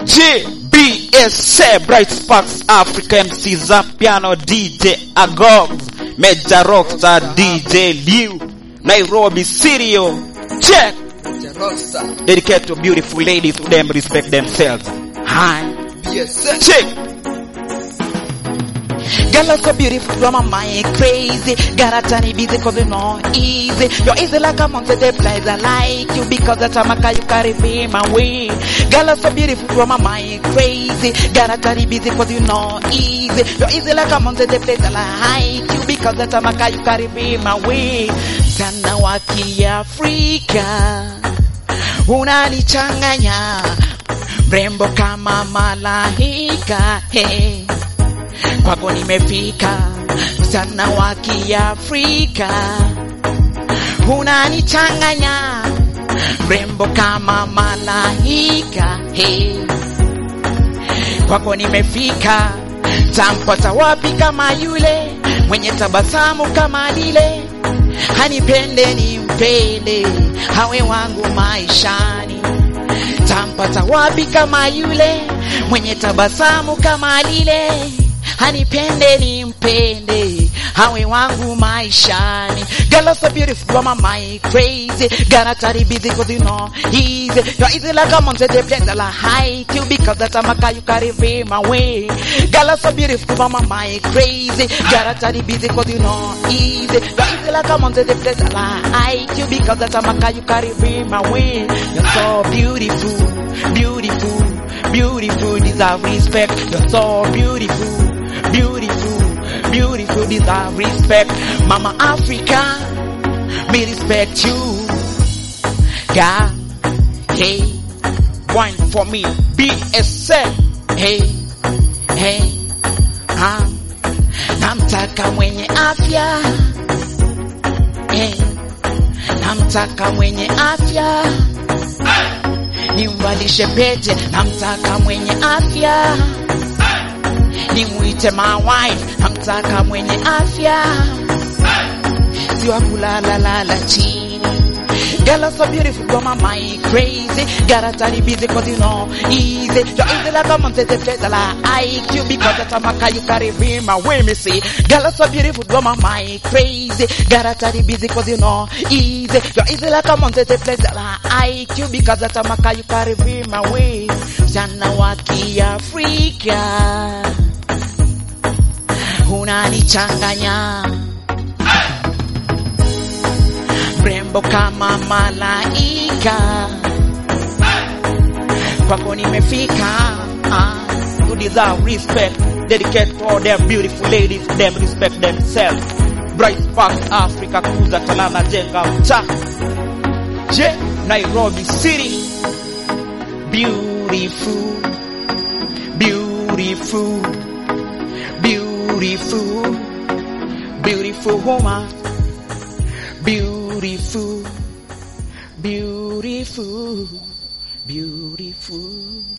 GBSA, Bright Sparks Africa, MC Za Piano, DJ Agogs, Major Rockstar, DJ Liu, Nairobi City. Check. Dedicate to beautiful ladies who them respect themselves. Hi. Yes, check. Girl, are so beautiful, you're my mind crazy. Gotta turn it busy cause it's not easy. You're easy like a mountain, the place I like you. Because that's a maka you carry me my way. Girl, are so beautiful, you're my mind crazy. Gotta turn it busy cause you're not easy. You're easy like a mountain, the place I like you. Because that's a maka you carry me my way. Sana waki Afrika, unanichanganya mrembo kama malaika. Hey, kwako nimefika, sana waki Afrika, unanichanganya mrembo kama malaika. Hey, kwako nimefika, tampata wapi kama yule mwenye tabasamu kama lile, hanipende nimpende, hawe wangu maishani. Tampata wapi kama yule mwenye tabasamu kama lile, hanipende nimpende, hawe wangu maishani. Girl, so beautiful, you're my mind crazy. Gotta try busy cause you know easy. You're easy like a mountain, the place I like you. Because that's a maka you carry me my way. Girl, so beautiful, you're my mind crazy. Gotta try busy cause you know easy. You're easy like a mountain, the place I like you. Because that's a maka you carry me my way. You're so beautiful, beautiful, beautiful, deserve respect. You're so beautiful, beautiful, beautiful, deserve respect. Mama Africa, me respect you. God, hey, wine for me, BSA. Hey, hey, namtaka mwenye afya. Hey, namtaka mwenye afya. Nimvalishe pete, namtaka mwenye afya. Nimuite my wife, namtaka mwenye afya. Siwa kulala lala chini. Girl, are so beautiful, you're my mind crazy. Gotta try busy cause you know easy. You're easy like a mountain, the place I like you. Because that's a maka you carry me my way, me see. Girl, are so beautiful, you're my mind crazy. Gotta try busy cause you know easy. You're easy like a mountain, the place I like you. Because that's a maka you carry me my way. Sana waki Afrika, unanichanganya mrembo kama malaika. Kwako nimefika, you deserve respect. Dedicate to all them beautiful ladies, them respect themselves. Bright Sparks Africa, Kuza Talana Jenga Uta J, Nairobi City. Beautiful, beautiful, beautiful, beautiful woman. Beautiful, beautiful, beautiful.